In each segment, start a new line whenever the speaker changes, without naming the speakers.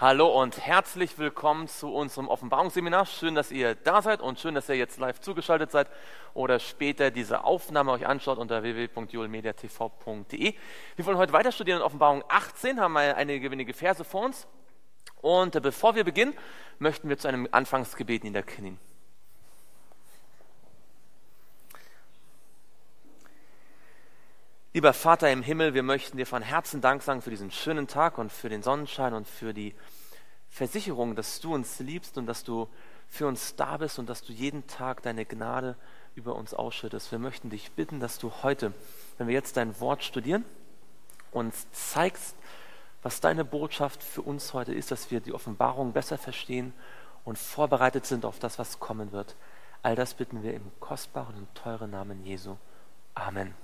Hallo und herzlich willkommen zu unserem Offenbarungsseminar. Schön, dass ihr da seid und schön, dass ihr jetzt live zugeschaltet seid oder später diese Aufnahme euch anschaut unter www.julmediatv.de. Wir wollen heute weiter studieren in Offenbarung 18, haben einige wenige Verse vor uns. Und bevor wir beginnen, möchten wir zu einem Anfangsgebet niederknien. Lieber Vater im Himmel, wir möchten dir von Herzen Dank sagen für diesen schönen Tag und für den Sonnenschein und für die Versicherung, dass du uns liebst und dass du für uns da bist und dass du jeden Tag deine Gnade über uns ausschüttest. Wir möchten dich bitten, dass du heute, wenn wir jetzt dein Wort studieren, uns zeigst, was deine Botschaft für uns heute ist, dass wir die Offenbarung besser verstehen und vorbereitet sind auf das, was kommen wird. All das bitten wir im kostbaren und teuren Namen Jesu. Amen.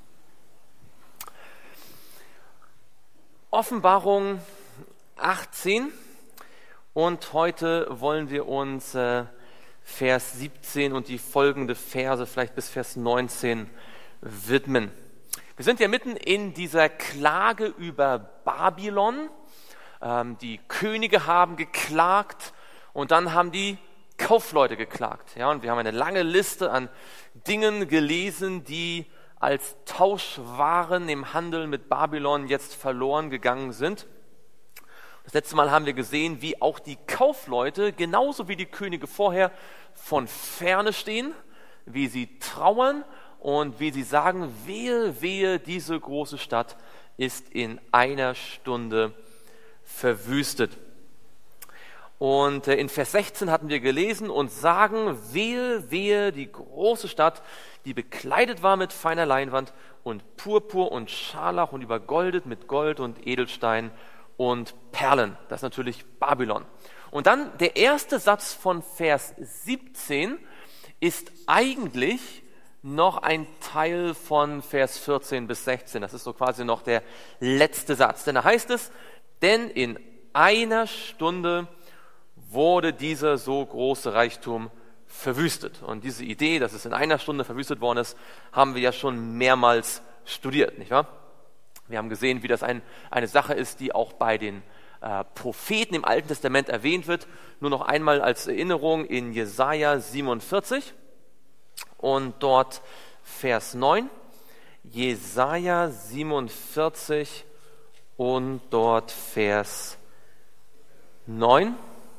Offenbarung 18 und heute wollen wir uns Vers 17 und die folgende Verse, vielleicht bis Vers 19, widmen. Wir sind ja mitten in dieser Klage über Babylon. Die Könige haben geklagt und dann haben die Kaufleute geklagt. Ja, und wir haben eine lange Liste an Dingen gelesen, die als Tauschwaren im Handel mit Babylon jetzt verloren gegangen sind. Das letzte Mal haben wir gesehen, wie auch die Kaufleute, genauso wie die Könige vorher, von ferne stehen, wie sie trauern und wie sie sagen, wehe, wehe, diese große Stadt ist in einer Stunde verwüstet. Und in Vers 16 hatten wir gelesen und sagen, wehe, wehe, die große Stadt, die bekleidet war mit feiner Leinwand und Purpur und Scharlach und übergoldet mit Gold und Edelstein und Perlen. Das ist natürlich Babylon. Und dann der erste Satz von Vers 17 ist eigentlich noch ein Teil von Vers 14 bis 16. Das ist so quasi noch der letzte Satz. Denn da heißt es, denn in einer Stunde wurde dieser so große Reichtum verwüstet. Und diese Idee, dass es in einer Stunde verwüstet worden ist, haben wir ja schon mehrmals studiert, nicht wahr? Wir haben gesehen, wie das eine Sache ist, die auch bei den Propheten im Alten Testament erwähnt wird. Nur noch einmal als Erinnerung in Jesaja 47 und dort Vers 9. Jesaja 47 und dort Vers 9.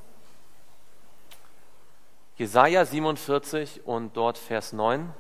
Jesaja 47 und dort Vers 9.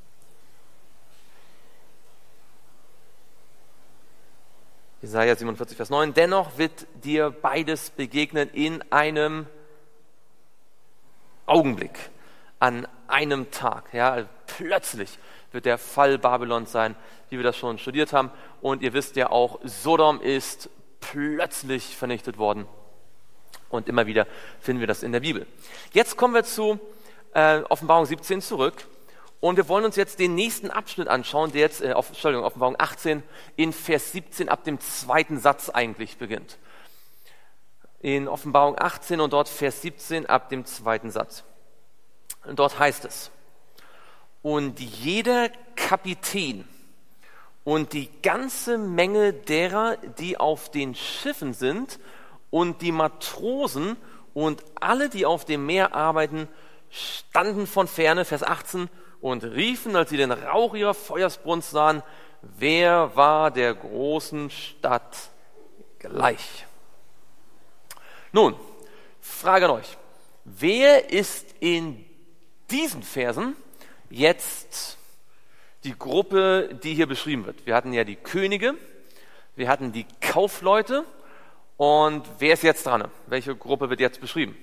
Jesaja 47, Vers 9. Dennoch wird dir beides begegnen in einem Augenblick, an einem Tag. Ja, plötzlich wird der Fall Babylons sein, wie wir das schon studiert haben. Und ihr wisst ja auch, Sodom ist plötzlich vernichtet worden. Und immer wieder finden wir das in der Bibel. Jetzt kommen wir zu Offenbarung 17 zurück. Und wir wollen uns jetzt den nächsten Abschnitt anschauen, der jetzt, Offenbarung 18 in Vers 17 ab dem zweiten Satz eigentlich beginnt. In Offenbarung 18 und dort Vers 17 ab dem zweiten Satz. Und dort heißt es, und jeder Kapitän und die ganze Menge derer, die auf den Schiffen sind, und die Matrosen und alle, die auf dem Meer arbeiten, standen von ferne, Vers 18, und riefen, als sie den Rauch ihrer Feuersbrunst sahen, wer war der großen Stadt gleich? Nun, Frage an euch, wer ist in diesen Versen jetzt die Gruppe, die hier beschrieben wird? Wir hatten ja die Könige, wir hatten die Kaufleute. Und wer ist jetzt dran? Welche Gruppe wird jetzt beschrieben?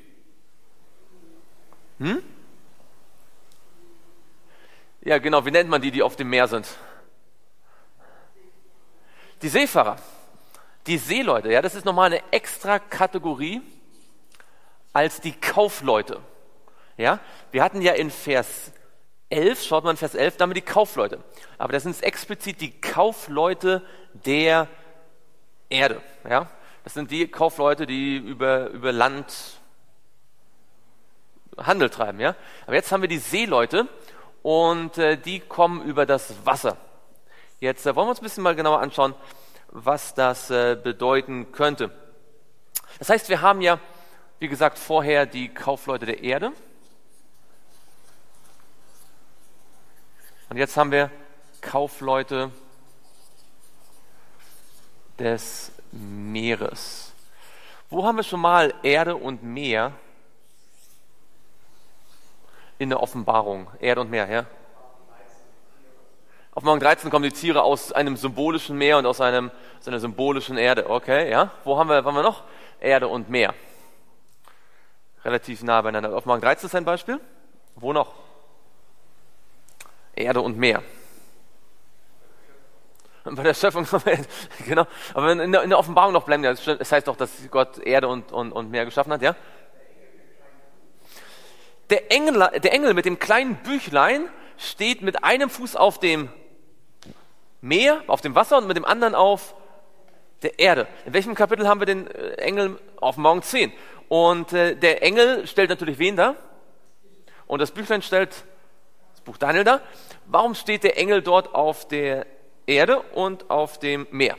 Ja, genau, wie nennt man die auf dem Meer sind? Die Seefahrer, die Seeleute. Ja, das ist nochmal eine extra Kategorie als die Kaufleute. Ja, wir hatten ja in Vers 11, schaut mal in Vers 11, da haben wir die Kaufleute. Aber das sind explizit die Kaufleute der Erde. Ja. Das sind die Kaufleute, die über Land Handel treiben. Ja? Aber jetzt haben wir die Seeleute und die kommen über das Wasser. Jetzt wollen wir uns ein bisschen mal genauer anschauen, was das bedeuten könnte. Das heißt, wir haben ja, wie gesagt, vorher die Kaufleute der Erde. Und jetzt haben wir Kaufleute des Meeres. Wo haben wir schon mal Erde und Meer in der Offenbarung? Erde und Meer, ja? Auf Morgen 13 kommen die Tiere aus einem symbolischen Meer und aus einer symbolischen Erde. Okay, ja? Wo haben wir noch Erde und Meer? Relativ nah beieinander. Auf Morgen 13 ist ein Beispiel. Wo noch? Erde und Meer. Und bei der Schöpfung, genau. Aber in der Offenbarung noch bleiben, es heißt doch, dass Gott Erde und Meer geschaffen hat, ja? Der Engel mit dem kleinen Büchlein steht mit einem Fuß auf dem Meer, auf dem Wasser und mit dem anderen auf der Erde. In welchem Kapitel haben wir den Engel? Auf Morgen 10. Und der Engel stellt natürlich wen da? Und das Büchlein stellt das Buch Daniel da. Warum steht der Engel dort auf der Erde und auf dem Meer?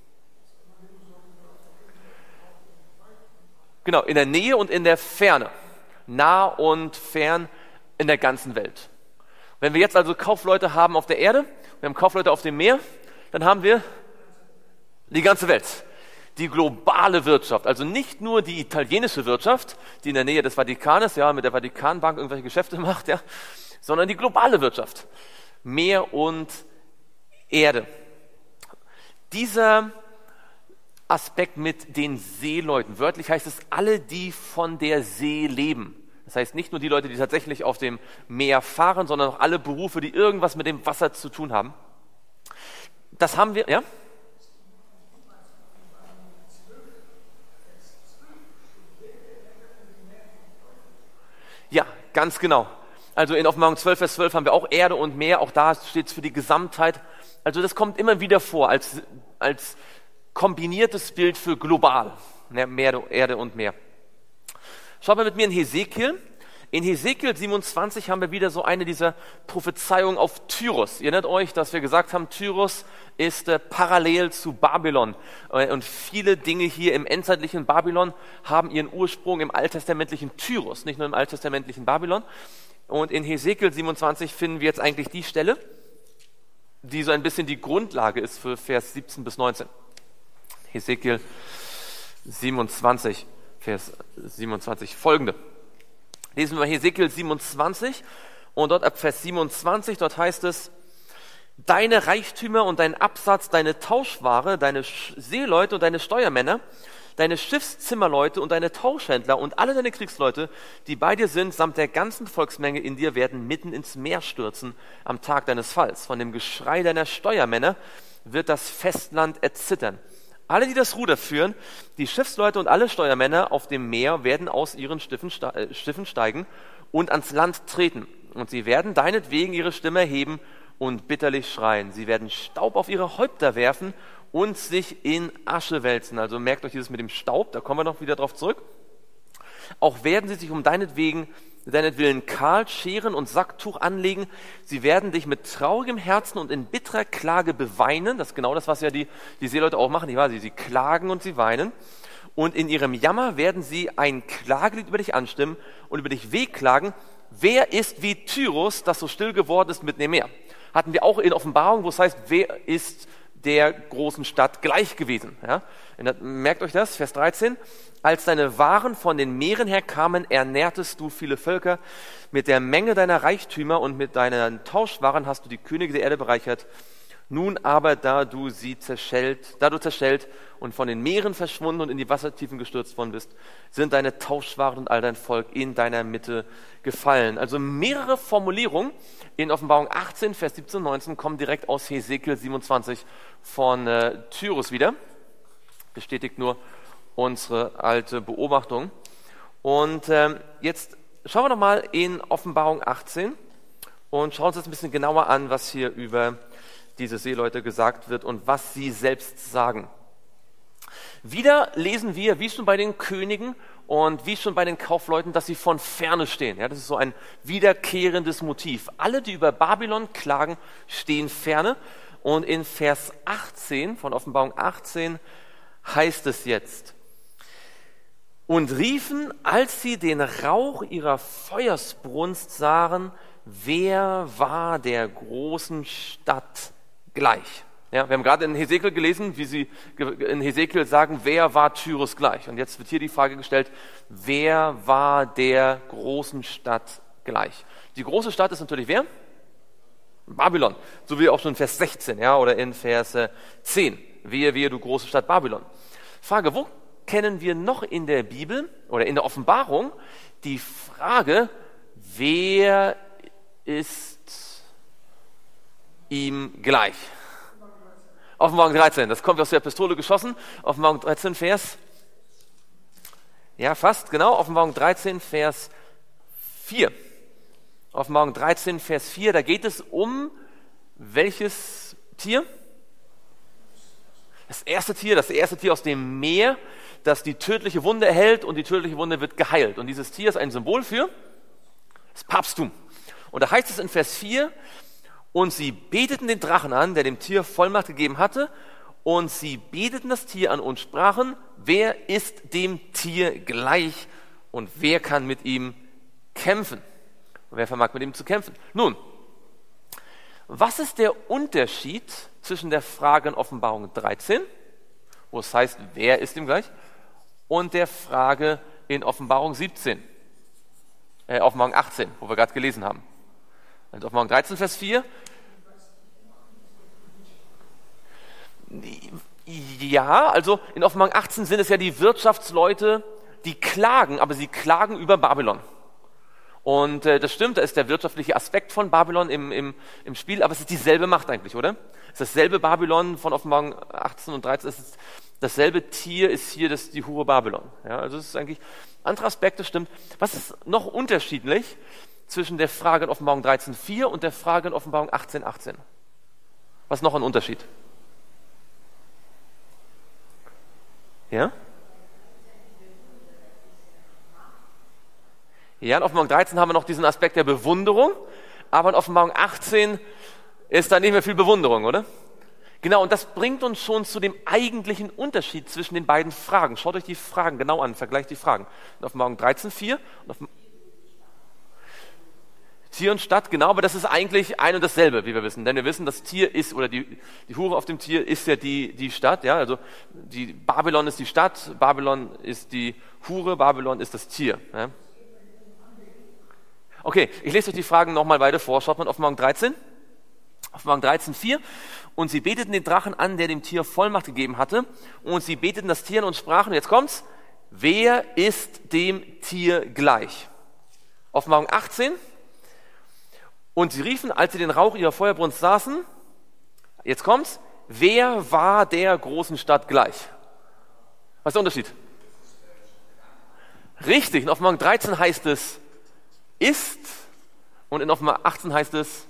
Genau, in der Nähe und in der Ferne. Nah und fern in der ganzen Welt. Wenn wir jetzt also Kaufleute haben auf der Erde, wir haben Kaufleute auf dem Meer, dann haben wir die ganze Welt. Die globale Wirtschaft, also nicht nur die italienische Wirtschaft, die in der Nähe des Vatikanes, ja, mit der Vatikanbank irgendwelche Geschäfte macht, ja, sondern die globale Wirtschaft. Meer und Erde. Dieser Aspekt mit den Seeleuten, wörtlich heißt es alle, die von der See leben. Das heißt nicht nur die Leute, die tatsächlich auf dem Meer fahren, sondern auch alle Berufe, die irgendwas mit dem Wasser zu tun haben. Das haben wir, ja? Ja, ganz genau. Also in Offenbarung 12, Vers 12 haben wir auch Erde und Meer, auch da steht es für die Gesamtheit. Also das kommt immer wieder vor als kombiniertes Bild für global, Meer, Erde und Meer. Schaut mal mit mir in Hesekiel. In Hesekiel 27 haben wir wieder so eine dieser Prophezeiungen auf Tyrus. Ihr erinnert euch, dass wir gesagt haben, Tyrus ist parallel zu Babylon. Und viele Dinge hier im endzeitlichen Babylon haben ihren Ursprung im alttestamentlichen Tyrus, nicht nur im alttestamentlichen Babylon. Und in Hesekiel 27 finden wir jetzt eigentlich die Stelle, die so ein bisschen die Grundlage ist für Vers 17 bis 19. Hesekiel 27, Vers 27, folgende. Lesen wir Hesekiel 27 und dort ab Vers 27, dort heißt es: Deine Reichtümer und dein Absatz, deine Tauschware, deine Seeleute und deine Steuermänner, deine Schiffszimmerleute und deine Tauschhändler und alle deine Kriegsleute, die bei dir sind, samt der ganzen Volksmenge in dir, werden mitten ins Meer stürzen am Tag deines Falls. Von dem Geschrei deiner Steuermänner wird das Festland erzittern. Alle, die das Ruder führen, die Schiffsleute und alle Steuermänner auf dem Meer werden aus ihren Schiffen steigen und ans Land treten. Und sie werden deinetwegen ihre Stimme erheben und bitterlich schreien. Sie werden Staub auf ihre Häupter werfen und sich in Asche wälzen. Also merkt euch dieses mit dem Staub, da kommen wir noch wieder drauf zurück. Auch werden sie sich um deinetwillen kahl scheren und Sacktuch anlegen. Sie werden dich mit traurigem Herzen und in bitterer Klage beweinen. Das ist genau das, was ja die Seeleute auch machen. Sie klagen und sie weinen. Und in ihrem Jammer werden sie ein Klagelied über dich anstimmen und über dich wehklagen. Wer ist wie Tyrus, das so still geworden ist mitten im Meer? Hatten wir auch in Offenbarung, wo es heißt, wer ist der großen Stadt gleich gewesen? Ja? Merkt euch das, Vers 13. Als deine Waren von den Meeren her kamen, ernährtest du viele Völker. Mit der Menge deiner Reichtümer und mit deinen Tauschwaren hast du die Könige der Erde bereichert. Nun aber, da du zerschellt und von den Meeren verschwunden und in die Wassertiefen gestürzt worden bist, sind deine Tauschwaren und all dein Volk in deiner Mitte gefallen. Also mehrere Formulierungen in Offenbarung 18, Vers 17 und 19 kommen direkt aus Hesekiel 27 von Tyrus wieder. Bestätigt nur unsere alte Beobachtung. Und jetzt schauen wir nochmal in Offenbarung 18 und schauen uns das ein bisschen genauer an, was hier über diese Seeleute gesagt wird und was sie selbst sagen. Wieder lesen wir, wie schon bei den Königen und wie schon bei den Kaufleuten, dass sie von Ferne stehen. Ja, das ist so ein wiederkehrendes Motiv. Alle, die über Babylon klagen, stehen ferne. Und in Vers 18 von Offenbarung 18 heißt es jetzt: und riefen, als sie den Rauch ihrer Feuersbrunst sahen, wer war der großen Stadt gleich? Ja, wir haben gerade in Hesekiel gelesen, wie sie in Hesekiel sagen, wer war Tyrus gleich? Und jetzt wird hier die Frage gestellt, wer war der großen Stadt gleich? Die große Stadt ist natürlich wer? Babylon. So wie auch schon in Vers 16, ja, oder in Vers 10. Wehe, du große Stadt Babylon. Frage, wo kennen wir noch in der Bibel oder in der Offenbarung die Frage, wer ist ihm gleich? Offenbarung 13, das kommt aus der Pistole geschossen. Offenbarung 13, Vers. Ja, fast, genau. Offenbarung 13, Vers 4. Offenbarung 13, Vers 4, da geht es um welches Tier? Das erste Tier aus dem Meer, das die tödliche Wunde erhält und die tödliche Wunde wird geheilt. Und dieses Tier ist ein Symbol für das Papsttum. Und da heißt es in Vers 4, und sie beteten den Drachen an, der dem Tier Vollmacht gegeben hatte, und sie beteten das Tier an und sprachen, wer ist dem Tier gleich und wer kann mit ihm kämpfen? Und wer vermag mit ihm zu kämpfen? Nun, was ist der Unterschied zwischen der Frage in Offenbarung 13, wo es heißt, wer ist ihm gleich, und der Frage in Offenbarung 18, wo wir gerade gelesen haben? In Offenbarung 13, Vers 4. Ja, also in Offenbarung 18 sind es ja die Wirtschaftsleute, die klagen, aber sie klagen über Babylon. Und das stimmt, da ist der wirtschaftliche Aspekt von Babylon im Spiel, aber es ist dieselbe Macht eigentlich, oder? Es ist dasselbe Babylon von Offenbarung 18 und 13, es ist dasselbe Tier ist hier die Hure Babylon. Ja, also es ist eigentlich, andere Aspekte stimmt. Was ist noch unterschiedlich zwischen der Frage in Offenbarung 13,4 und der Frage in Offenbarung 18,18? Was ist noch ein Unterschied? Ja? Ja, in Offenbarung 13 haben wir noch diesen Aspekt der Bewunderung, aber in Offenbarung 18 ist da nicht mehr viel Bewunderung, oder? Genau, und das bringt uns schon zu dem eigentlichen Unterschied zwischen den beiden Fragen. Schaut euch die Fragen genau an, vergleicht die Fragen. In Offenbarung 13,4 und Tier und Stadt, genau, aber das ist eigentlich ein und dasselbe, wie wir wissen. Denn wir wissen, das Tier ist, oder die Hure auf dem Tier ist ja die Stadt, ja, also die Babylon ist die Stadt, Babylon ist die Hure, Babylon ist das Tier. Ja. Okay, ich lese euch die Fragen nochmal weiter vor. Schaut mal auf Offenbarung 13. Offenbarung 13,4. Und sie beteten den Drachen an, der dem Tier Vollmacht gegeben hatte. Und sie beteten das Tier an und sprachen, jetzt kommt's, wer ist dem Tier gleich? Offenbarung 18. Und sie riefen, als sie den Rauch ihrer Feuerbrunst saßen, jetzt kommt's, wer war der großen Stadt gleich? Was ist der Unterschied? Richtig, in Offenbarung 13 heißt es, ist, und in Offenbarung 18 heißt es,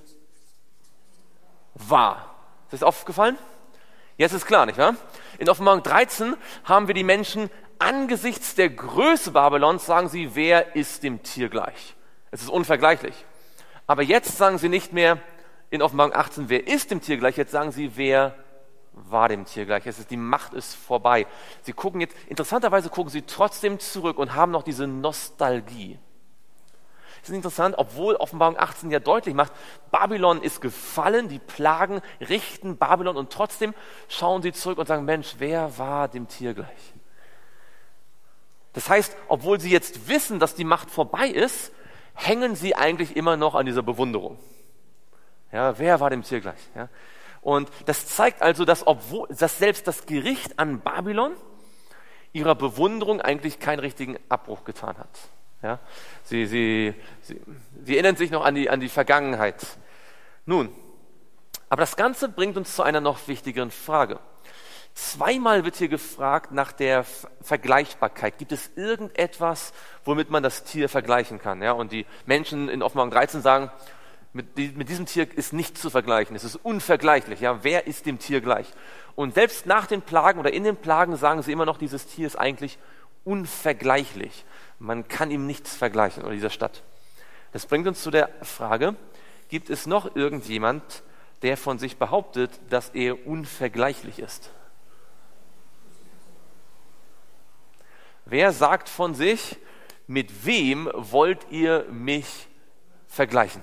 war. Ist das aufgefallen? Jetzt ist klar, nicht wahr? In Offenbarung 13 haben wir die Menschen angesichts der Größe Babylons, sagen sie, wer ist dem Tier gleich? Es ist unvergleichlich. Aber jetzt sagen sie nicht mehr in Offenbarung 18, wer ist dem Tier gleich? Jetzt sagen sie, wer war dem Tier gleich? Die Macht ist vorbei. Sie gucken jetzt, interessanterweise gucken sie trotzdem zurück und haben noch diese Nostalgie. Das ist interessant, obwohl Offenbarung 18 ja deutlich macht, Babylon ist gefallen, die Plagen richten Babylon und trotzdem schauen sie zurück und sagen, Mensch, wer war dem Tier gleich? Das heißt, obwohl sie jetzt wissen, dass die Macht vorbei ist, hängen sie eigentlich immer noch an dieser Bewunderung. Ja, wer war dem Tier gleich? Ja? Und das zeigt also, dass selbst das Gericht an Babylon ihrer Bewunderung eigentlich keinen richtigen Abbruch getan hat. Ja? Sie erinnern sich noch an die Vergangenheit. Nun, aber das Ganze bringt uns zu einer noch wichtigeren Frage. Zweimal wird hier gefragt nach der Vergleichbarkeit. Gibt es irgendetwas, womit man das Tier vergleichen kann? Ja? Und die Menschen in Offenbarung 13 sagen, mit diesem Tier ist nicht zu vergleichen. Es ist unvergleichlich. Ja? Wer ist dem Tier gleich? Und selbst nach den Plagen oder in den Plagen sagen sie immer noch, dieses Tier ist eigentlich unvergleichlich. Man kann ihm nichts vergleichen oder dieser Stadt. Das bringt uns zu der Frage, gibt es noch irgendjemand, der von sich behauptet, dass er unvergleichlich ist? Wer sagt von sich, mit wem wollt ihr mich vergleichen?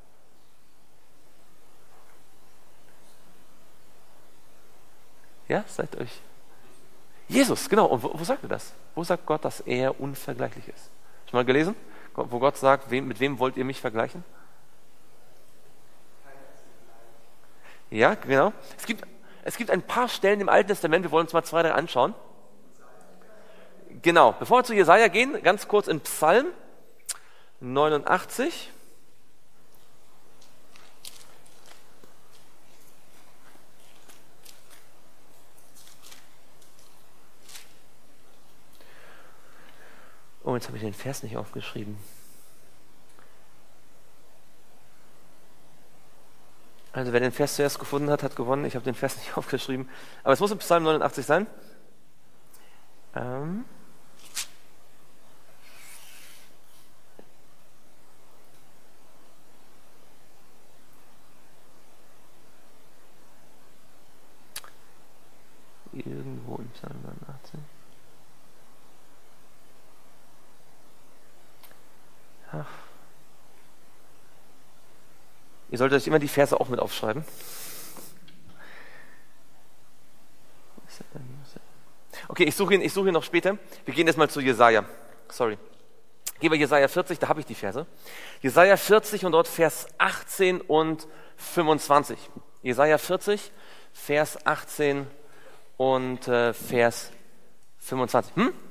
Ja, seid euch. Jesus, genau. Und wo sagt er das? Wo sagt Gott, dass er unvergleichlich ist? Schon mal gelesen? Wo Gott sagt, mit wem wollt ihr mich vergleichen? Ja, genau. Es gibt ein paar Stellen im Alten Testament, wir wollen uns mal 2, 3 anschauen. Genau, bevor wir zu Jesaja gehen, ganz kurz in Psalm 89. Oh, jetzt habe ich den Vers nicht aufgeschrieben. Also wer den Vers zuerst gefunden hat, hat gewonnen. Ich habe den Vers nicht aufgeschrieben. Aber es muss im Psalm 89 sein. Irgendwo im Psalm 89. Ach. Ihr solltet euch immer die Verse auch mit aufschreiben. Okay, ich suche ihn noch später. Wir gehen erstmal zu Jesaja. Sorry. Gehen wir Jesaja 40, da habe ich die Verse. Jesaja 40 und dort Vers 18 und 25. Jesaja 40, Vers 18 und Vers 25.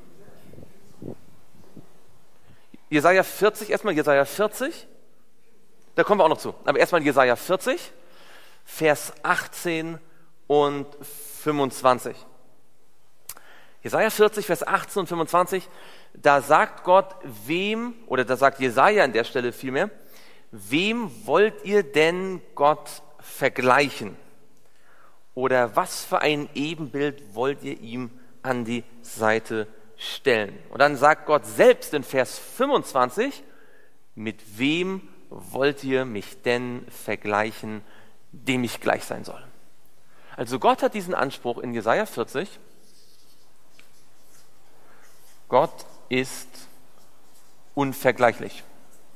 Jesaja 40, erstmal Jesaja 40. Da kommen wir auch noch zu. Aber erstmal Jesaja 40, Vers 18 und 25. Jesaja 40, Vers 18 und 25, da sagt Gott, da sagt Jesaja an der Stelle vielmehr, wem wollt ihr denn Gott vergleichen? Oder was für ein Ebenbild wollt ihr ihm an die Seite stellen? Und dann sagt Gott selbst in Vers 25, mit wem wollt ihr mich denn vergleichen, dem ich gleich sein soll? Also Gott hat diesen Anspruch in Jesaja 40, Gott ist unvergleichlich.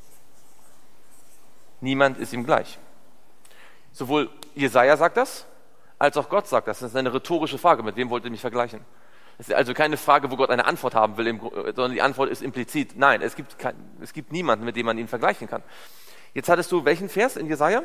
Niemand ist ihm gleich. Sowohl Jesaja sagt das, als auch Gott sagt das. Das ist eine rhetorische Frage. Mit wem wollt ihr mich vergleichen? Es ist also keine Frage, wo Gott eine Antwort haben will, sondern die Antwort ist implizit. Nein, es gibt niemanden, mit dem man ihn vergleichen kann. Jetzt hattest du welchen Vers in Jesaja?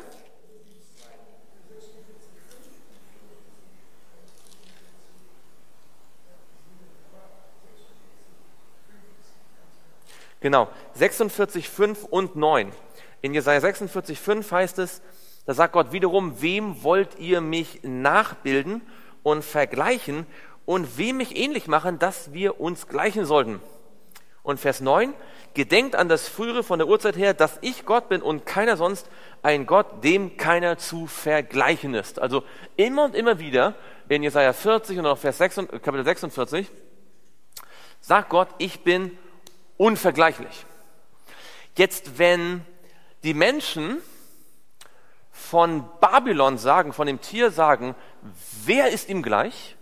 Genau, 46,5 und 9. In Jesaja 46,5 heißt es, da sagt Gott wiederum, wem wollt ihr mich nachbilden und vergleichen und wem mich ähnlich machen, dass wir uns gleichen sollten? Und Vers 9, gedenkt an das Frühere von der Urzeit her, dass ich Gott bin und keiner sonst, ein Gott, dem keiner zu vergleichen ist. Also immer und immer wieder in Jesaja 40 und auch Kapitel 46 sagt Gott, ich bin unvergleichlich. Jetzt, wenn die Menschen von Babylon sagen, von dem Tier sagen, wer ist ihm gleich?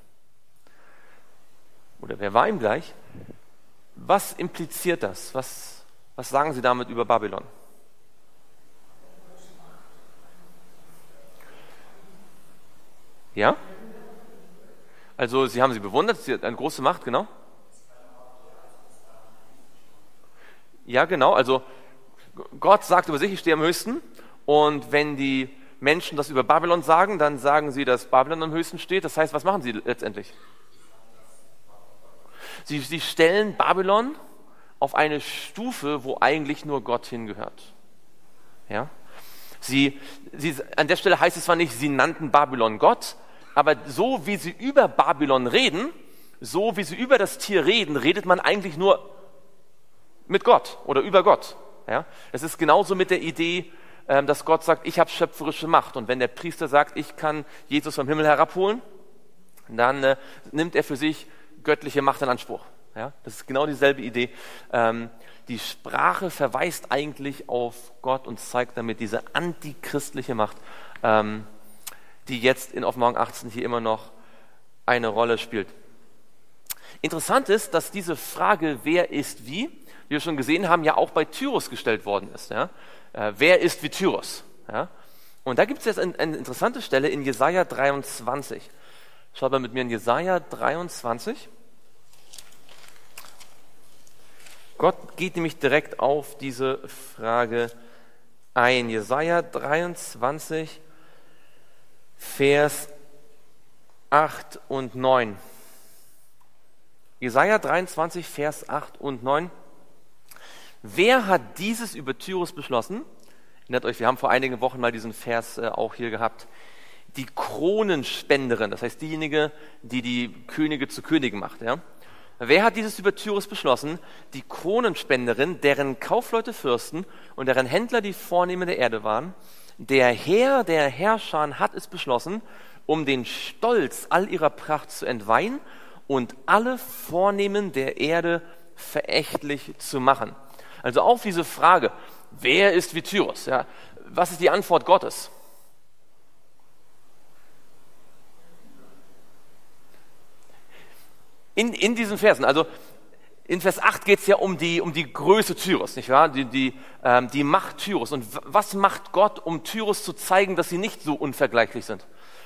Oder wer war ihm gleich? Was impliziert das? Was sagen sie damit über Babylon? Ja? Also sie haben sie bewundert, sie hat eine große Macht, genau. Ja, genau, also Gott sagt über sich, ich stehe am höchsten. Und wenn die Menschen das über Babylon sagen, dann sagen sie, dass Babylon am höchsten steht. Das heißt, was machen sie letztendlich? Sie stellen Babylon auf eine Stufe, wo eigentlich nur Gott hingehört. Ja? An der Stelle heißt es zwar nicht, sie nannten Babylon Gott, aber so wie sie über Babylon reden, so wie sie über das Tier reden, redet man eigentlich nur mit Gott oder über Gott. Ja? Es ist genauso mit der Idee, dass Gott sagt, ich habe schöpferische Macht. Und wenn der Priester sagt, ich kann Jesus vom Himmel herabholen, dann nimmt er für sich göttliche Macht in Anspruch. Ja? Das ist genau dieselbe Idee. Die Sprache verweist eigentlich auf Gott und zeigt damit diese antichristliche Macht, die jetzt in Offenbarung 18 hier immer noch eine Rolle spielt. Interessant ist, dass diese Frage, wer ist wie wir schon gesehen haben, ja auch bei Tyrus gestellt worden ist. Ja? Wer ist wie Tyrus? Ja? Und da gibt es jetzt eine interessante Stelle in Jesaja 23. Schaut mal mit mir in Jesaja 23. Gott geht nämlich direkt auf diese Frage ein. Jesaja 23, Vers 8 und 9. Jesaja 23, Vers 8 und 9. Wer hat dieses über Tyrus beschlossen? Erinnert euch, wir haben vor einigen Wochen mal diesen Vers auch hier gehabt. Die Kronenspenderin, das heißt diejenige, die die Könige zu Königen macht. Ja? Wer hat dieses über Tyrus beschlossen? Die Kronenspenderin, deren Kaufleute Fürsten und deren Händler die Vornehmen der Erde waren. Der Herr der Herrscher hat es beschlossen, um den Stolz all ihrer Pracht zu entweihen und alle Vornehmen der Erde verächtlich zu machen. Also auf diese Frage, wer ist wie Tyrus? Ja, was ist die Antwort Gottes? In diesen Versen, also in Vers 8 geht es ja um die Größe Tyrus, nicht wahr? Die Macht Tyrus. Und was macht Gott, um Tyrus zu zeigen, dass sie nicht so unvergleichlich sind?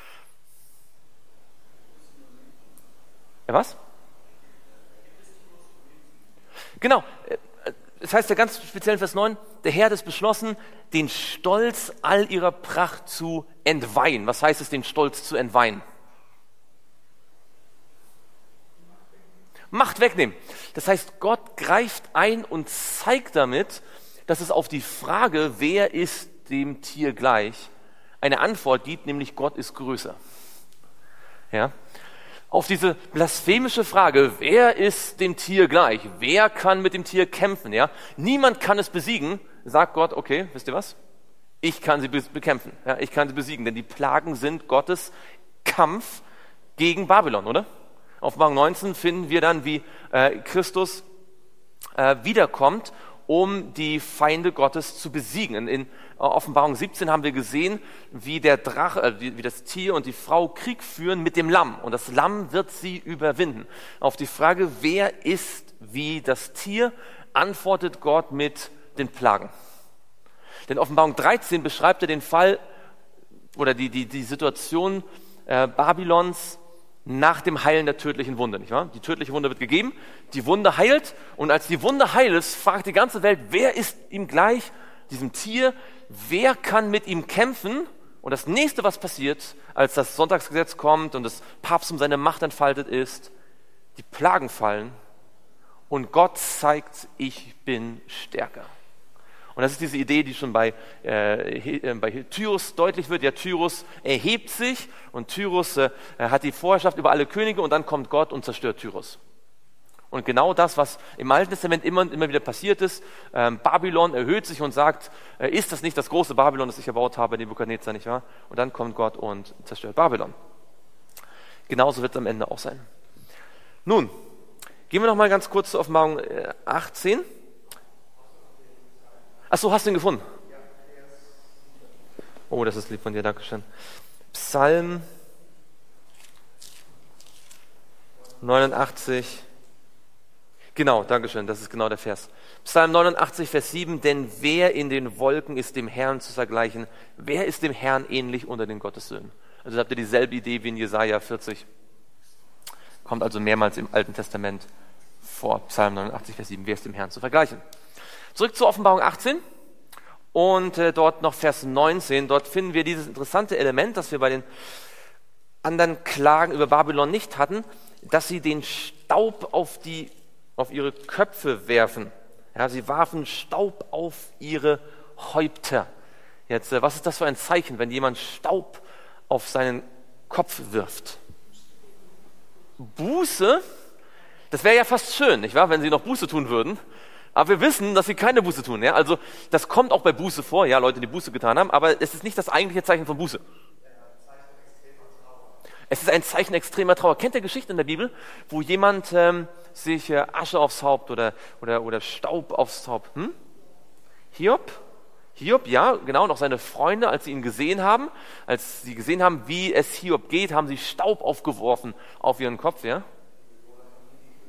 Ja, was? Genau. Das heißt ja ganz speziell in Vers 9, der Herr hat es beschlossen, den Stolz all ihrer Pracht zu entweihen. Was heißt es, den Stolz zu entweihen? Macht wegnehmen. Das heißt, Gott greift ein und zeigt damit, dass es auf die Frage, wer ist dem Tier gleich, eine Antwort gibt, nämlich Gott ist größer. Ja? Auf diese blasphemische Frage, wer ist dem Tier gleich? Wer kann mit dem Tier kämpfen? Ja? Niemand kann es besiegen, sagt Gott, okay, wisst ihr was? Ich kann sie bekämpfen, ja? Ich kann sie besiegen, denn die Plagen sind Gottes Kampf gegen Babylon, oder? Auf Offenbarung 19 finden wir dann, wie Christus wiederkommt, um die Feinde Gottes zu besiegen. In Offenbarung 17 haben wir gesehen, wie der Drache, wie das Tier und die Frau Krieg führen mit dem Lamm. Und das Lamm wird sie überwinden. Auf die Frage, wer ist wie das Tier, antwortet Gott mit den Plagen. Denn Offenbarung 13 beschreibt er den Fall oder die Situation Babylons nach dem Heilen der tödlichen Wunde, nicht wahr? Die tödliche Wunde wird gegeben, die Wunde heilt und als die Wunde heil ist, fragt die ganze Welt, wer ist ihm gleich, diesem Tier, wer kann mit ihm kämpfen? Und das nächste, was passiert, als das Sonntagsgesetz kommt und das Papsttum seine Macht entfaltet ist, die Plagen fallen und Gott zeigt, ich bin stärker. Und das ist diese Idee, die schon bei Tyrus deutlich wird. Ja, Tyrus erhebt sich und Tyrus hat die Vorherrschaft über alle Könige und dann kommt Gott und zerstört Tyrus. Und genau das, was im Alten Testament immer wieder passiert ist, Babylon erhöht sich und sagt, ist das nicht das große Babylon, das ich erbaut habe, Nebukadnezar, nicht wahr? Und dann kommt Gott und zerstört Babylon. Genauso wird es am Ende auch sein. Nun, gehen wir noch mal ganz kurz zur Offenbarung 18. Achso, hast du ihn gefunden? Oh, das ist lieb von dir, Dankeschön. Psalm 89. Genau, Dankeschön, das ist genau der Vers. Psalm 89, Vers 7, denn wer in den Wolken ist dem Herrn zu vergleichen? Wer ist dem Herrn ähnlich unter den Gottessöhnen? Also habt ihr dieselbe Idee wie in Jesaja 40. Kommt also mehrmals im Alten Testament vor. Psalm 89, Vers 7, wer ist dem Herrn zu vergleichen? Zurück zur Offenbarung 18 und dort noch Vers 19. Dort finden wir dieses interessante Element, das wir bei den anderen Klagen über Babylon nicht hatten, dass sie den Staub auf ihre Köpfe werfen. Ja, sie warfen Staub auf ihre Häupter. Jetzt, was ist das für ein Zeichen, wenn jemand Staub auf seinen Kopf wirft? Buße, das wäre ja fast schön, nicht wahr, wenn sie noch Buße tun würden. Aber wir wissen, dass sie keine Buße tun. Ja? Also das kommt auch bei Buße vor, ja, Leute, die Buße getan haben, aber es ist nicht das eigentliche Zeichen von Buße. Es ist ein Zeichen extremer Trauer. Kennt ihr Geschichten in der Bibel, wo jemand sich Asche aufs Haupt oder Staub aufs Haupt? Hiob? Hiob, ja, genau, und auch seine Freunde, als sie ihn gesehen haben, als sie gesehen haben, wie es Hiob geht, haben sie Staub aufgeworfen auf ihren Kopf, ja?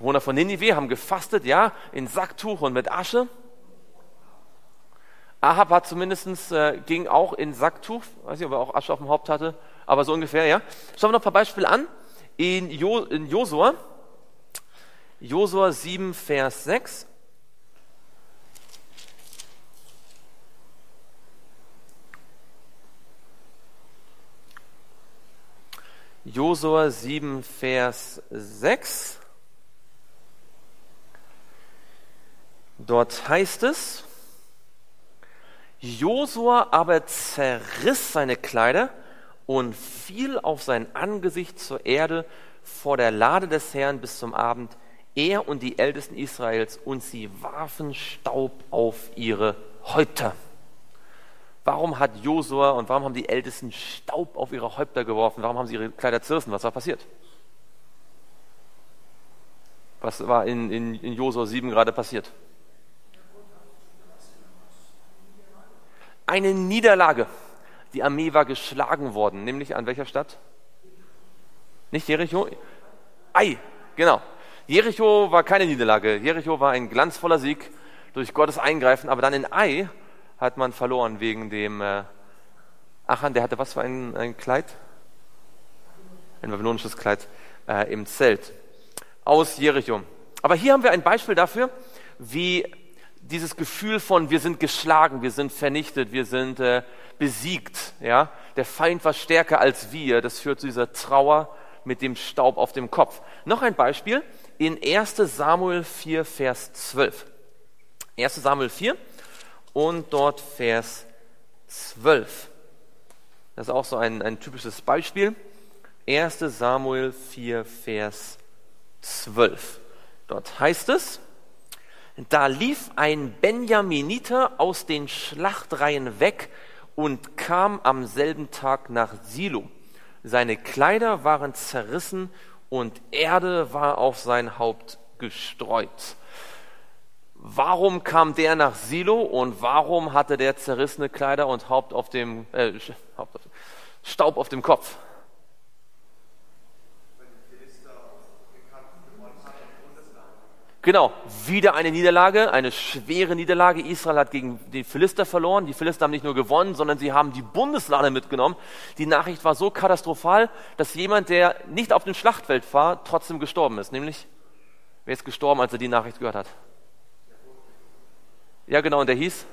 Bewohner von Ninive haben gefastet, ja, in Sacktuch und mit Asche. Ahab hat ging auch in Sacktuch, weiß nicht, ob er auch Asche auf dem Haupt hatte, aber so ungefähr, ja. Schauen wir noch ein paar Beispiele an. In Josua 7, Vers 6. Josua 7, Vers 6. Dort heißt es, Josua aber zerriss seine Kleider und fiel auf sein Angesicht zur Erde vor der Lade des Herrn bis zum Abend, er und die Ältesten Israels, und sie warfen Staub auf ihre Häupter. Warum hat Josua und warum haben die Ältesten Staub auf ihre Häupter geworfen? Warum haben sie ihre Kleider zerrissen? Was war passiert? Was war in Josua 7 gerade passiert? Eine Niederlage. Die Armee war geschlagen worden, nämlich an welcher Stadt? Nicht Jericho? Ai, genau. Jericho war keine Niederlage. Jericho war ein glanzvoller Sieg durch Gottes Eingreifen, aber dann in Ai hat man verloren wegen dem Achan, der hatte was für ein Kleid? Ein babylonisches Kleid im Zelt aus Jericho. Aber hier haben wir ein Beispiel dafür, wie dieses Gefühl von wir sind geschlagen, wir sind vernichtet, wir sind besiegt. Ja? Der Feind war stärker als wir. Das führt zu dieser Trauer mit dem Staub auf dem Kopf. Noch ein Beispiel in 1. Samuel 4, Vers 12. 1. Samuel 4 und dort Vers 12. Das ist auch so ein typisches Beispiel. 1. Samuel 4, Vers 12. Dort heißt es, da lief ein Benjaminiter aus den Schlachtreihen weg und kam am selben Tag nach Silo. Seine Kleider waren zerrissen und Erde war auf sein Haupt gestreut. Warum kam der nach Silo und warum hatte der zerrissene Kleider und Staub auf dem Kopf? Genau, wieder eine Niederlage, eine schwere Niederlage. Israel hat gegen die Philister verloren. Die Philister haben nicht nur gewonnen, sondern sie haben die Bundeslade mitgenommen. Die Nachricht war so katastrophal, dass jemand, der nicht auf dem Schlachtfeld war, trotzdem gestorben ist. Nämlich, wer ist gestorben, als er die Nachricht gehört hat? Ja, genau, und der hieß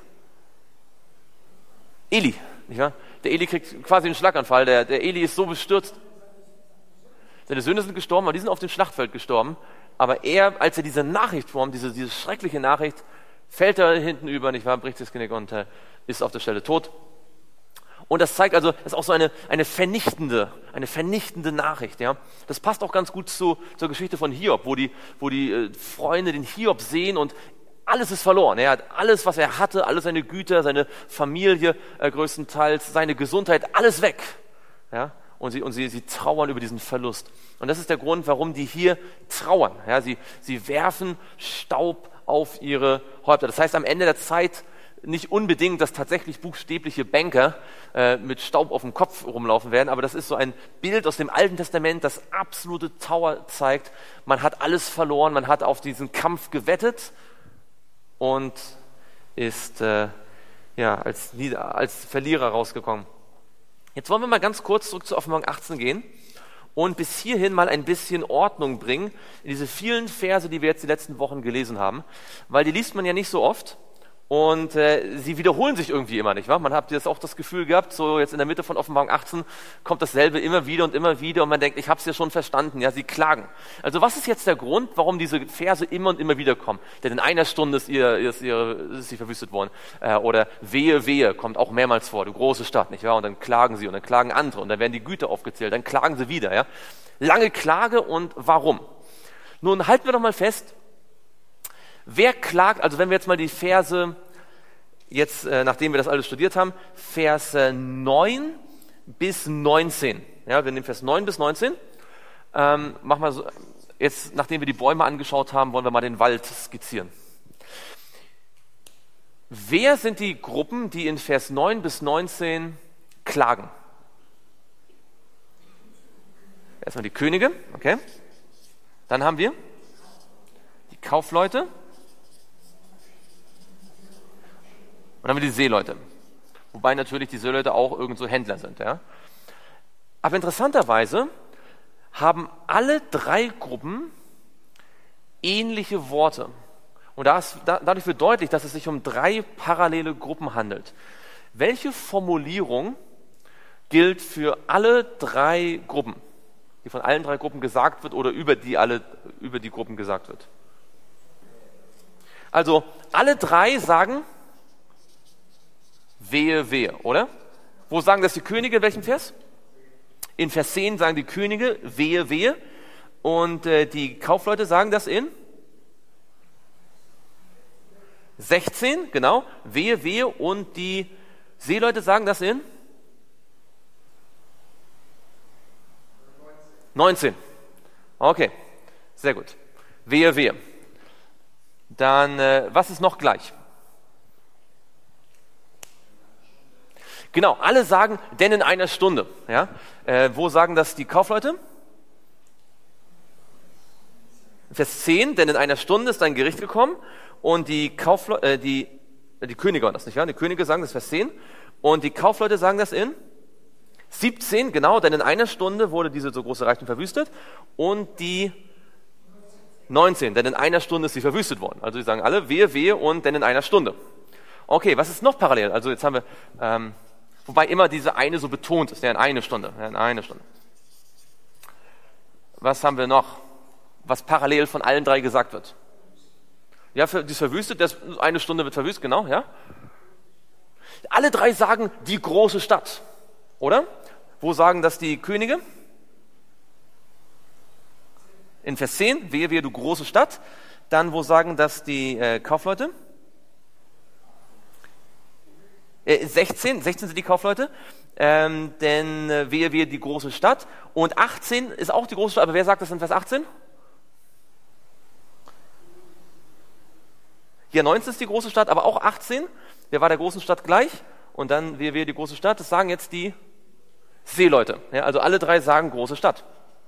Eli. Nicht wahr? Der Eli kriegt quasi einen Schlaganfall. Der Eli ist so bestürzt. Seine Söhne sind gestorben, aber die sind auf dem Schlachtfeld gestorben. Aber er, als er diese Nachricht formt, diese schreckliche Nachricht, fällt er hinten über, nicht wahr, bricht das Genick und ist auf der Stelle tot. Und das zeigt also, das ist auch so eine vernichtende Nachricht. Ja? Das passt auch ganz gut zur Geschichte von Hiob, wo die Freunde den Hiob sehen und alles ist verloren. Er hat alles, was er hatte, alle seine Güter, seine Familie größtenteils, seine Gesundheit, alles weg. Ja? Und sie trauern über diesen Verlust. Und das ist der Grund, warum die hier trauern. Ja, sie werfen Staub auf ihre Häupter. Das heißt, am Ende der Zeit nicht unbedingt, dass tatsächlich buchstäbliche Banker mit Staub auf dem Kopf rumlaufen werden, aber das ist so ein Bild aus dem Alten Testament, das absolute Trauer zeigt. Man hat alles verloren, man hat auf diesen Kampf gewettet und ist als Verlierer rausgekommen. Jetzt wollen wir mal ganz kurz zurück zu Offenbarung 18 gehen und bis hierhin mal ein bisschen Ordnung bringen in diese vielen Verse, die wir jetzt die letzten Wochen gelesen haben, weil die liest man ja nicht so oft und sie wiederholen sich irgendwie immer, nicht wahr? Man hat jetzt auch das Gefühl gehabt, so jetzt in der Mitte von Offenbarung 18 kommt dasselbe immer wieder und man denkt, ich habe es ja schon verstanden, ja, sie klagen. Also was ist jetzt der Grund, warum diese Verse immer und immer wieder kommen? Denn in einer Stunde ist sie verwüstet worden. Oder wehe, wehe, kommt auch mehrmals vor, du große Stadt, nicht wahr? Und dann klagen sie und dann klagen andere und dann werden die Güter aufgezählt, dann klagen sie wieder, ja? Lange Klage und warum? Nun halten wir doch mal fest, wer klagt, also wenn wir jetzt mal die Verse, nachdem wir das alles studiert haben, Vers 9 bis 19, ja, wir nehmen Vers 9 bis 19, machen wir so, jetzt, nachdem wir die Bäume angeschaut haben, wollen wir mal den Wald skizzieren. Wer sind die Gruppen, die in Vers 9 bis 19 klagen? Erstmal die Könige, okay. Dann haben wir Kaufleute. Und dann haben wir die Seeleute. Wobei natürlich die Seeleute auch irgend so Händler sind. Ja? Aber interessanterweise haben alle drei Gruppen ähnliche Worte. Und dadurch wird deutlich, dass es sich um drei parallele Gruppen handelt. Welche Formulierung gilt für alle drei Gruppen, die von allen drei Gruppen gesagt wird oder über die Gruppen gesagt wird? Also alle drei sagen wehe, wehe, oder? Wo sagen das die Könige, in welchem Vers? In Vers 10 sagen die Könige wehe, wehe. Und die Kaufleute sagen das in 16, genau, wehe, wehe. Und die Seeleute sagen das in 19. Okay, sehr gut. Wehe, wehe. Dann, was ist noch gleich? Genau, alle sagen, denn in einer Stunde. Ja? Wo sagen das die Kaufleute? Vers 10, denn in einer Stunde ist ein Gericht gekommen. Und die Könige waren das, nicht wahr? Die Könige sagen das Vers 10. Und die Kaufleute sagen das in 17, genau, denn in einer Stunde wurde diese so große Reichtum verwüstet. Und die 19, denn in einer Stunde ist sie verwüstet worden. Also sie sagen alle, wehe, wehe und denn in einer Stunde. Okay, was ist noch parallel? Also jetzt haben wir, wobei immer diese eine so betont ist, ja, in eine Stunde, ja, in eine Stunde. Was haben wir noch, was parallel von allen drei gesagt wird? Ja, die ist verwüstet, eine Stunde wird verwüstet, genau, ja. Alle drei sagen die große Stadt, oder? Wo sagen das die Könige? In Vers 10, wehe, wehe, du große Stadt. Dann, wo sagen das die Kaufleute? 16 sind die Kaufleute, denn wehe, wehe, die große Stadt. Und 18 ist auch die große Stadt, aber wer sagt das in Vers 18? Hier 19 ist die große Stadt, aber auch 18. Wer war der großen Stadt gleich? Und dann wehe, wehe, die große Stadt. Das sagen jetzt die Seeleute. Ja, also alle drei sagen große Stadt.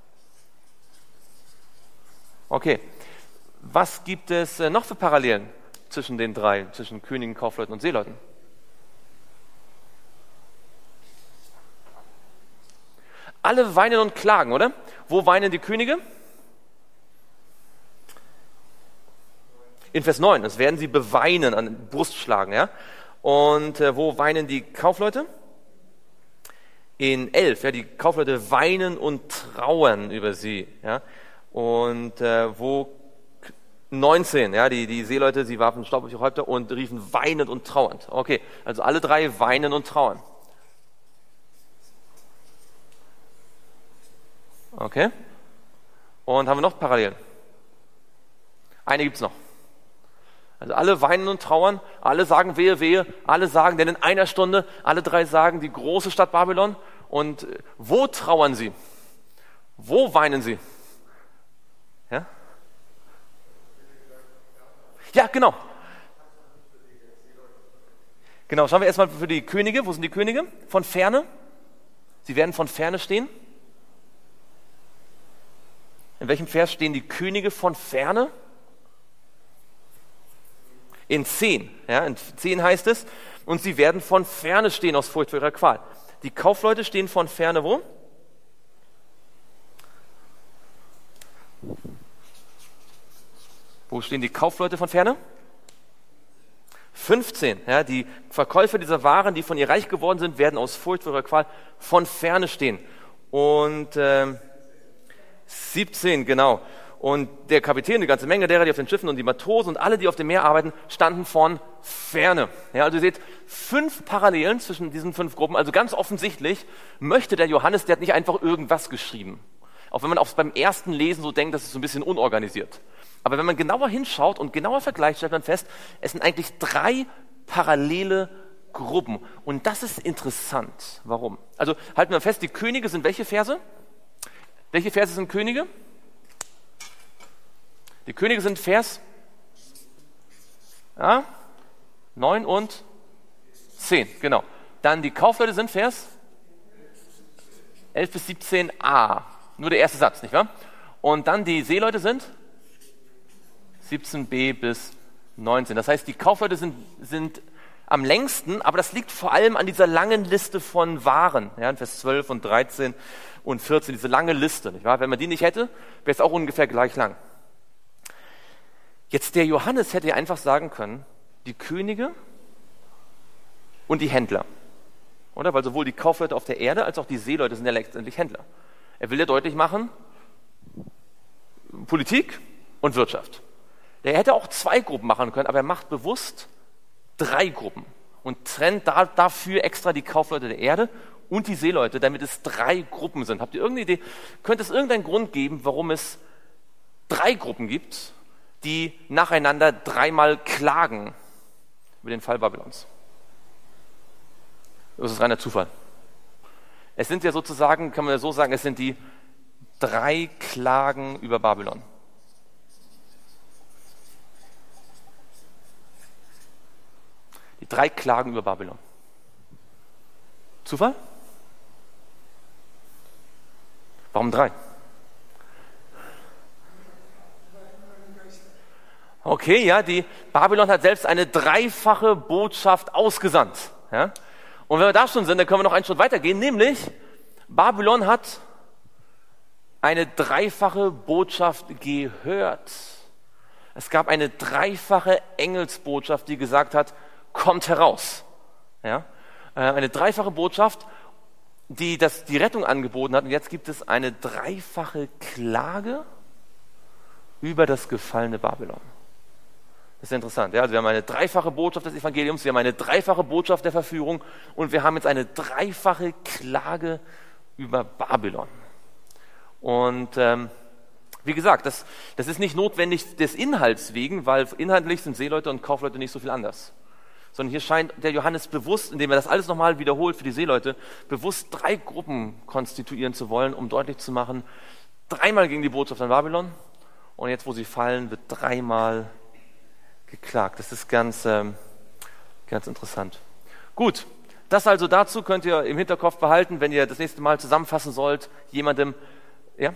Okay. Was gibt es noch für Parallelen zwischen den drei, zwischen Königen, Kaufleuten und Seeleuten? Alle weinen und klagen, oder? Wo weinen die Könige? In Vers 9, das werden sie beweinen, an die Brust schlagen. Ja? Und wo weinen die Kaufleute? In 11, ja, die Kaufleute weinen und trauern über sie. Ja? Und wo 19, ja, die Seeleute, sie warfen Staub auf ihre Häupter und riefen weinend und trauernd. Okay, also alle drei weinen und trauern. Okay. Und haben wir noch Parallelen? Eine gibt's noch. Also alle weinen und trauern, alle sagen wehe, wehe, alle sagen, denn in einer Stunde, alle drei sagen die große Stadt Babylon. Und wo trauern sie? Wo weinen sie? Ja? Ja, genau. Genau, schauen wir erstmal für die Könige. Wo sind die Könige? Von ferne. Sie werden von ferne stehen. In welchem Vers stehen die Könige von ferne? In 10. Ja, in 10 heißt es, und sie werden von ferne stehen aus Furcht vor ihrer Qual. Die Kaufleute stehen von ferne wo? Wo stehen die Kaufleute von ferne? 15. Ja, die Verkäufer dieser Waren, die von ihr reich geworden sind, werden aus Furcht vor ihrer Qual von ferne stehen. Und 17, genau. Und der Kapitän, die ganze Menge derer, die auf den Schiffen und die Matrosen und alle, die auf dem Meer arbeiten, standen von ferne. Ja, also ihr seht 5 Parallelen zwischen diesen 5 Gruppen. Also ganz offensichtlich möchte der Johannes, der hat nicht einfach irgendwas geschrieben. Auch wenn man beim ersten Lesen so denkt, das ist so ein bisschen unorganisiert. Aber wenn man genauer hinschaut und genauer vergleicht, stellt man fest, es sind eigentlich 3 parallele Gruppen. Und das ist interessant. Warum? Also halten wir fest, die Könige sind welche Verse? Welche Verse sind Könige? Die Könige sind Vers 9 und 10, genau. Dann die Kaufleute sind Vers 11 bis 17a. Nur der erste Satz, nicht wahr? Und dann die Seeleute sind 17b bis 19. Das heißt, die Kaufleute sind am längsten, aber das liegt vor allem an dieser langen Liste von Waren. Ja, in Vers 12 und 13 und 14, diese lange Liste. Nicht wahr? Wenn man die nicht hätte, wäre es auch ungefähr gleich lang. Jetzt der Johannes hätte ja einfach sagen können, die Könige und die Händler. Oder? Weil sowohl die Kaufleute auf der Erde als auch die Seeleute sind ja letztendlich Händler. Er will ja deutlich machen, Politik und Wirtschaft. Er hätte auch 2 Gruppen machen können, aber er macht bewusst 3 Gruppen und trennt dafür extra die Kaufleute der Erde und die Seeleute, damit es 3 Gruppen sind. Habt ihr irgendeine Idee? Könnte es irgendeinen Grund geben, warum es 3 Gruppen gibt, die nacheinander 3-mal klagen über den Fall Babylons? Das ist reiner Zufall. Es sind ja sozusagen, kann man ja so sagen, es sind die 3 Klagen über Babylon. Die 3 Klagen über Babylon. Zufall? Warum 3? Okay, ja, die Babylon hat selbst eine 3-fache Botschaft ausgesandt. Ja? Und wenn wir da schon sind, dann können wir noch einen Schritt weitergehen, nämlich Babylon hat eine 3-fache Botschaft gehört. Es gab eine 3-fache Engelsbotschaft, die gesagt hat, kommt heraus. Ja? Eine 3-fache Botschaft, die die Rettung angeboten hat. Und jetzt gibt es eine 3-fache Klage über das gefallene Babylon. Das ist ja interessant. Ja? Also wir haben eine 3-fache Botschaft des Evangeliums, wir haben eine 3-fache Botschaft der Verführung und wir haben jetzt eine 3-fache Klage über Babylon. Und wie gesagt, das ist nicht notwendig des Inhalts wegen, weil inhaltlich sind Seeleute und Kaufleute nicht so viel anders. Sondern hier scheint der Johannes bewusst, indem er das alles nochmal wiederholt für die Seeleute, bewusst 3 Gruppen konstituieren zu wollen, um deutlich zu machen, 3-mal gegen die Botschaft an Babylon und jetzt, wo sie fallen, wird 3-mal geklagt. Das ist ganz interessant. Gut, das also dazu könnt ihr im Hinterkopf behalten, wenn ihr das nächste Mal zusammenfassen sollt, jemandem, ja?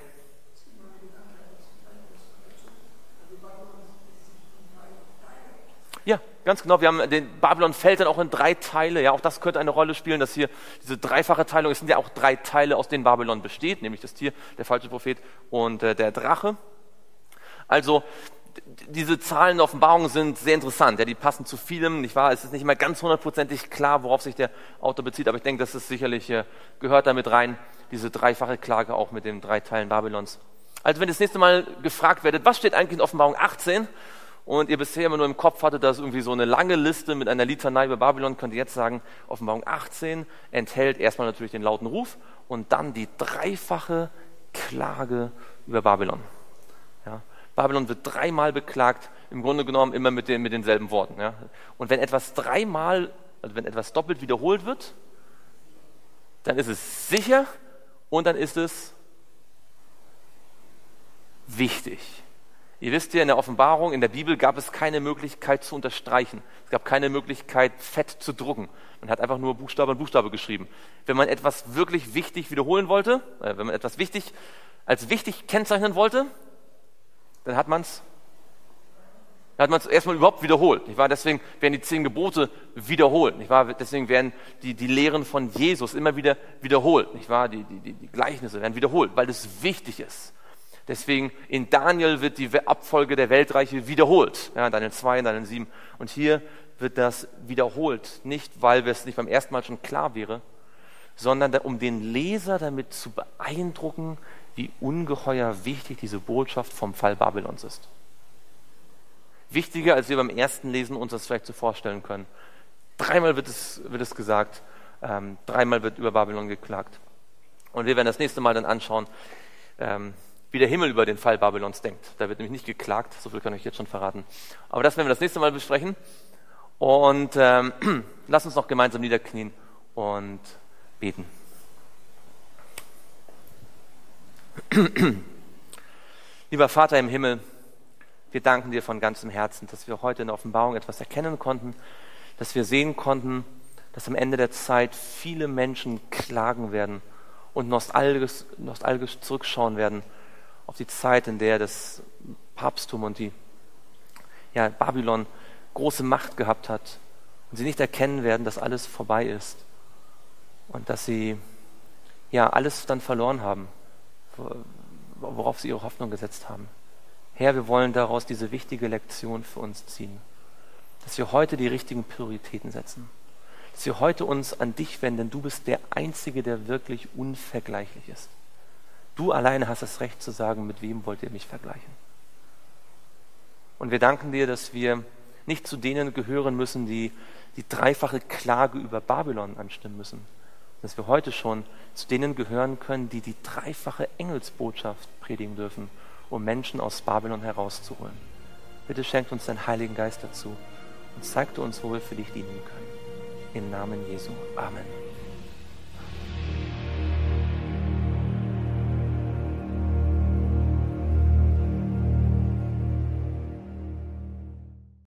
Ja, ganz genau. Wir haben den Babylon fällt dann auch in 3 Teile. Ja, auch das könnte eine Rolle spielen, dass hier diese 3-fache Teilung, es sind ja auch 3 Teile, aus denen Babylon besteht, nämlich das Tier, der falsche Prophet und der Drache. Also diese Zahlen in der Offenbarung sind sehr interessant. Ja, die passen zu vielem, nicht wahr? Es ist nicht immer ganz 100%ig klar, worauf sich der Autor bezieht, aber ich denke, das ist sicherlich gehört damit rein, diese 3-fache Klage auch mit den 3 Teilen Babylons. Also wenn ihr das nächste Mal gefragt werdet, was steht eigentlich in Offenbarung 18? Und ihr bisher immer nur im Kopf hattet, dass irgendwie so eine lange Liste mit einer Litanei über Babylon, könnt ihr jetzt sagen, Offenbarung 18 enthält erstmal natürlich den lauten Ruf und dann die 3-fache Klage über Babylon. Ja, Babylon wird 3-mal beklagt, im Grunde genommen immer mit denselben Worten. Ja. Und wenn etwas 3-mal, also wenn etwas doppelt wiederholt wird, dann ist es sicher und dann ist es wichtig. Ihr wisst ja, in der Offenbarung, in der Bibel gab es keine Möglichkeit zu unterstreichen. Es gab keine Möglichkeit, fett zu drucken. Man hat einfach nur Buchstabe an Buchstabe geschrieben. Wenn man etwas wirklich wichtig wiederholen wollte, wenn man etwas als wichtig kennzeichnen wollte, dann hat man es erstmal überhaupt wiederholt. Nicht wahr? Deswegen werden die 10 Gebote wiederholt. Nicht wahr? Deswegen werden die Lehren von Jesus immer wieder wiederholt. Nicht wahr? Die Gleichnisse werden wiederholt, weil es wichtig ist. Deswegen in Daniel wird die Abfolge der Weltreiche wiederholt. Ja, Daniel 2, Daniel 7. Und hier wird das wiederholt. Nicht, weil es nicht beim ersten Mal schon klar wäre, sondern um den Leser damit zu beeindrucken, wie ungeheuer wichtig diese Botschaft vom Fall Babylons ist. Wichtiger, als wir beim ersten Lesen uns das vielleicht so vorstellen können. 3-mal wird es gesagt, 3-mal wird über Babylon geklagt. Und wir werden das nächste Mal dann anschauen, wie der Himmel über den Fall Babylons denkt. Da wird nämlich nicht geklagt, so viel kann ich jetzt schon verraten. Aber das werden wir das nächste Mal besprechen. Und lasst uns noch gemeinsam niederknien und beten. Lieber Vater im Himmel, wir danken dir von ganzem Herzen, dass wir heute in der Offenbarung etwas erkennen konnten, dass wir sehen konnten, dass am Ende der Zeit viele Menschen klagen werden und nostalgisch zurückschauen werden auf die Zeit, in der das Papsttum und die Babylon große Macht gehabt hat und sie nicht erkennen werden, dass alles vorbei ist und dass sie alles dann verloren haben, worauf sie ihre Hoffnung gesetzt haben. Herr, wir wollen daraus diese wichtige Lektion für uns ziehen, dass wir heute die richtigen Prioritäten setzen, dass wir heute uns an dich wenden. Du bist der Einzige, der wirklich unvergleichlich ist. Du alleine hast das Recht zu sagen, mit wem wollt ihr mich vergleichen. Und wir danken dir, dass wir nicht zu denen gehören müssen, die die dreifache Klage über Babylon anstimmen müssen. Dass wir heute schon zu denen gehören können, die die dreifache Engelsbotschaft predigen dürfen, um Menschen aus Babylon herauszuholen. Bitte schenkt uns deinen Heiligen Geist dazu und zeigt uns, wo wir für dich dienen können. Im Namen Jesu. Amen.